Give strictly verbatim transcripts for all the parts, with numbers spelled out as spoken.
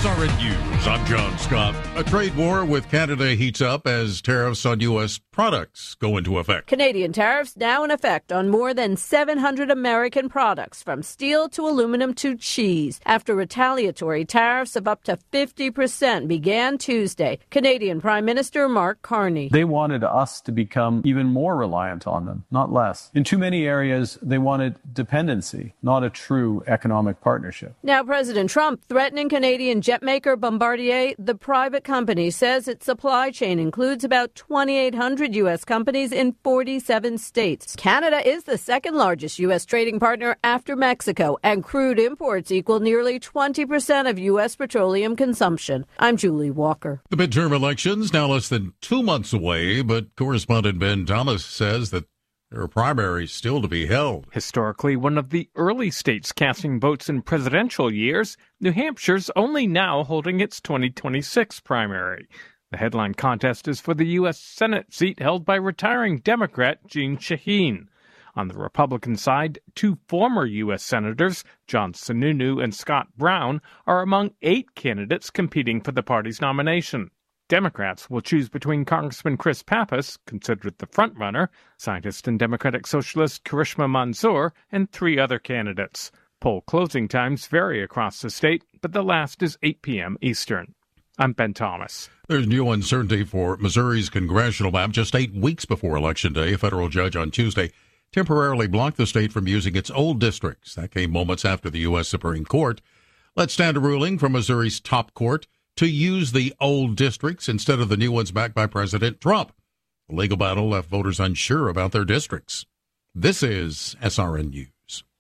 R N News, I'm John Scott. A trade war with Canada heats up as tariffs on U S products go into effect. Canadian tariffs now in effect on more than seven hundred American products, from steel to aluminum to cheese, after retaliatory tariffs of up to fifty percent began Tuesday. Canadian Prime Minister Mark Carney. They wanted us to become even more reliant on them, not less. In too many areas, they wanted dependency, not a true economic partnership. Now President Trump threatening Canadian jetmaker Bombardier. The private company says its supply chain includes about twenty-eight hundred U S companies in forty-seven states. Canada is the second largest U S trading partner after Mexico, and crude imports equal nearly twenty percent of U S petroleum consumption. I'm Julie Walker. The midterm elections now less than two months away, but correspondent Ben Thomas says that there are primaries still to be held. Historically one of the early states casting votes in presidential years, New Hampshire's only now holding its twenty twenty-six primary. The headline contest is for the U S Senate seat held by retiring Democrat Jeanne Shaheen. On the Republican side, two former U S Senators, John Sununu and Scott Brown, are among eight candidates competing for the party's nomination. Democrats will choose between Congressman Chris Pappas, considered the frontrunner, scientist and Democratic Socialist Karishma Mansour, and three other candidates. Poll closing times vary across the state, but the last is eight p.m. Eastern. I'm Ben Thomas. There's new uncertainty for Missouri's congressional map. Just eight weeks before Election Day, a federal judge on Tuesday temporarily blocked the state from using its old districts. That came moments after the U S Supreme Court let stand a ruling from Missouri's top court to use the old districts instead of the new ones backed by President Trump. The legal battle left voters unsure about their districts. This is S R N News.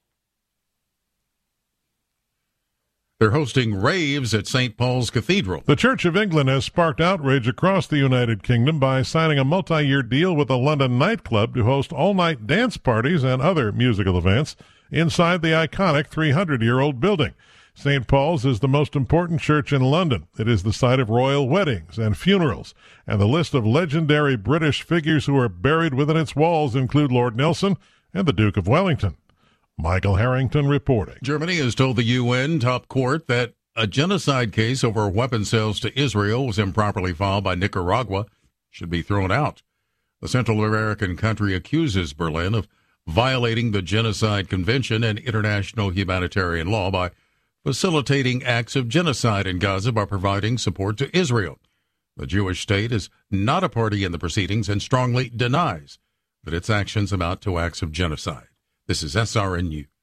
They're hosting raves at Saint Paul's Cathedral. The Church of England has sparked outrage across the United Kingdom by signing a multi-year deal with a London nightclub to host all-night dance parties and other musical events inside the iconic three hundred year old building. Saint Paul's is the most important church in London. It is the site of royal weddings and funerals, and the list of legendary British figures who are buried within its walls include Lord Nelson and the Duke of Wellington. Michael Harrington reporting. Germany has told the U N top court that a genocide case over weapons sales to Israel was improperly filed by Nicaragua should be thrown out. The Central American country accuses Berlin of violating the Genocide Convention and international humanitarian law by facilitating acts of genocide in Gaza by providing support to Israel. The Jewish state is not a party in the proceedings and strongly denies that its actions amount to acts of genocide. This is S R N News.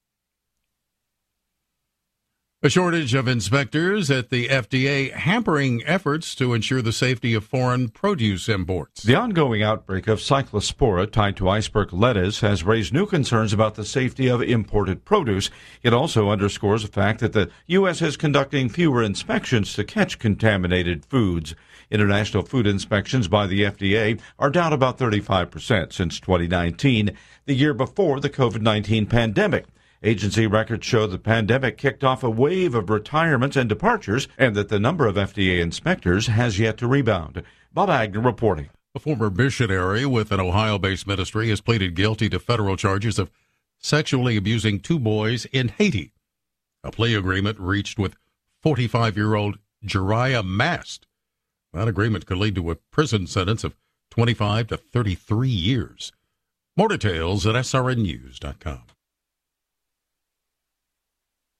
A shortage of inspectors at the F D A hampering efforts to ensure the safety of foreign produce imports. The ongoing outbreak of cyclospora tied to iceberg lettuce has raised new concerns about the safety of imported produce. It also underscores the fact that the U S is conducting fewer inspections to catch contaminated foods. International food inspections by the F D A are down about thirty-five percent since twenty nineteen, the year before the COVID nineteen pandemic. Agency records show the pandemic kicked off a wave of retirements and departures, and that the number of F D A inspectors has yet to rebound. Bob Agnew reporting. A former missionary with an Ohio-based ministry has pleaded guilty to federal charges of sexually abusing two boys in Haiti. A plea agreement reached with forty-five-year-old Jeriah Mast. That agreement could lead to a prison sentence of twenty-five to thirty-three years. More details at S R N news dot com.